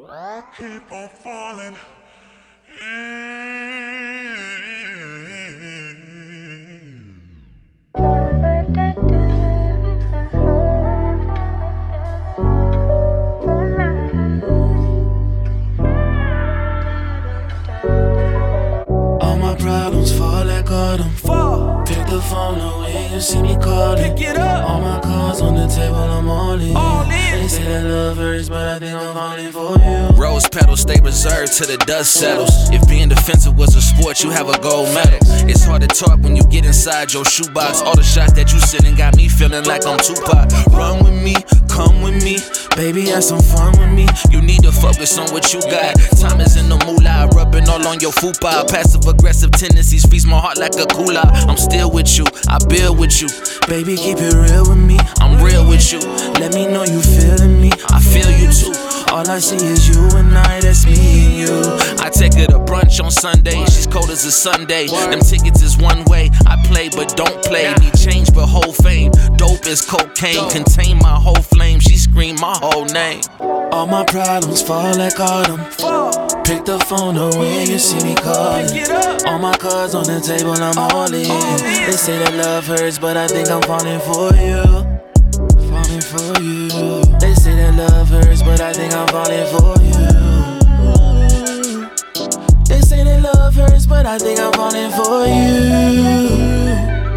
I keep on falling All my problems fall like autumn. Pick the phone up when you see me calling. Pick it up. All my cards on the table, I'm all in. They say that love hurts, but I think I'm falling for you. Rose petals stay reserved till the dust settles. If being defensive was a sport, you have a gold medal. It's hard to talk when you get inside your shoebox. All the shots that you sitting got me feeling like I'm Tupac. Run with me, come with me, baby, have some fun with me. You need to focus on what you got. Time is in the moolah, rubbing all on your fupa. Passive aggressive tendencies freeze my heart like a cooler. I'm still with you, I build with you. Baby, keep it real with me. I'm real with you. Let me know you feeling me. I feel you too. All I see is you and I, that's me and you. I take her to brunch on Sunday. She's cold as a Sunday. Them tickets is one way. I play but don't play. Need change but hold fame. Dope is cocaine. Contain my whole flame. She scream my whole name. All my problems fall like autumn. Pick the phone up when you see me calling. All my cards on the table, I'm all in. They say that love hurts, but I think I'm falling for you. Falling for you. They say that love hurts, but I think I'm falling for you. They say that love hurts, but I think I'm falling for you.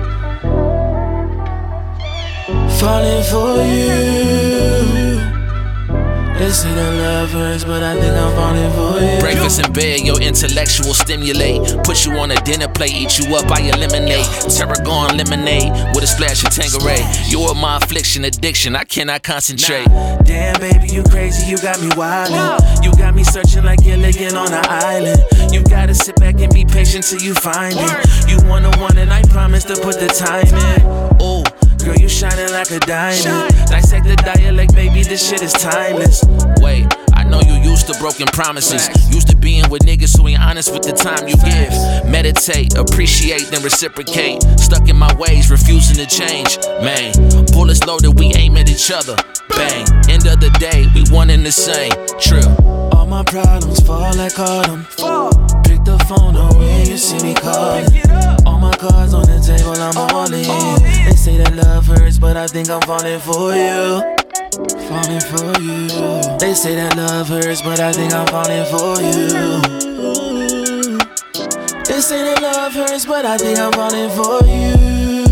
Falling for you. They say that love hurts, but I think I'm falling for you. Breakfast in bed, your intellectual stimulate. Put you on a dinner plate, eat you up, I eliminate. Tarragon lemonade with a splash of Tanqueray. You're my affliction, addiction, I cannot concentrate. Damn, baby, you crazy, you got me wildin'. You got me searching like you're licking on an island. You gotta sit back and be patient till you find it. You want the one and I promise to put the time in. Ooh. Girl, you shining like a diamond. Dissect the dialect, baby, this shit is timeless. Wait, I know you used to broken promises. Used to being with niggas who ain't honest with the time you give. Meditate, appreciate, then reciprocate. Stuck in my ways, refusing to change. Man, bullets loaded, we aim at each other. Bang, end of the day, we one and the same. Trill. All my problems fall like autumn. Pick the phone up when you see me calling. All my cards on the table, I'm all in. They say that love hurts, but I think I'm falling for you. Falling for you. They say that love hurts, but I think I'm falling for you. They say that love hurts, but I think I'm falling for you.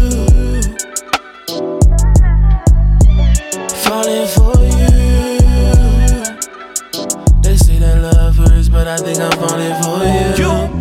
Falling for you. They say that love hurts, but I think I'm falling for you.